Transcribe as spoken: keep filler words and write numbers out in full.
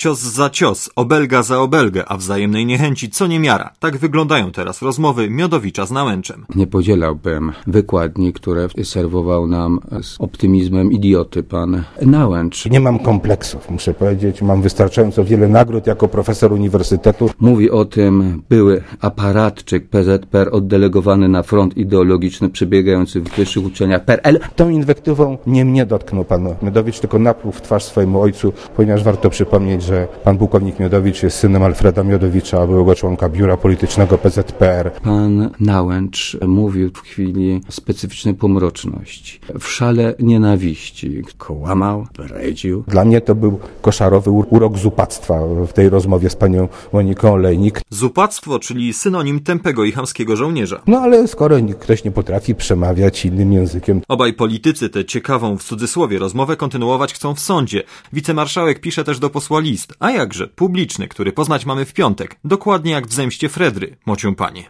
Cios za cios, obelga za obelgę, a wzajemnej niechęci co niemiara. Tak wyglądają teraz rozmowy Miodowicza z Nałęczem. Nie podzielałbym wykładni, które serwował nam z optymizmem idioty pan Nałęcz. Nie mam kompleksów, muszę powiedzieć. Mam wystarczająco wiele nagród jako profesor uniwersytetu. Mówi o tym były aparatczyk P Z P R oddelegowany na front ideologiczny przebiegający w wyższych uczelniach P R L. Tą inwektywą nie mnie dotknął pan Miodowicz, tylko napluł w twarz swojemu ojcu, ponieważ warto przypomnieć, że pan pułkownik Miodowicz jest synem Alfreda Miodowicza, byłego członka biura politycznego P Z P R. Pan Nałęcz mówił w chwili specyficznej pomroczności, w szale nienawiści. Kłamał, bredził. Dla mnie to był koszarowy urok zupactwa w tej rozmowie z panią Moniką Olejnik. Zupactwo, czyli synonim tępego i chamskiego żołnierza. No ale skoro ktoś nie potrafi przemawiać innym językiem. Obaj politycy tę ciekawą, w cudzysłowie, rozmowę kontynuować chcą w sądzie. Wicemarszałek pisze też do posła list, a jakże, publiczny, który poznać mamy w piątek, dokładnie jak w zemście Fredry, mocią panie.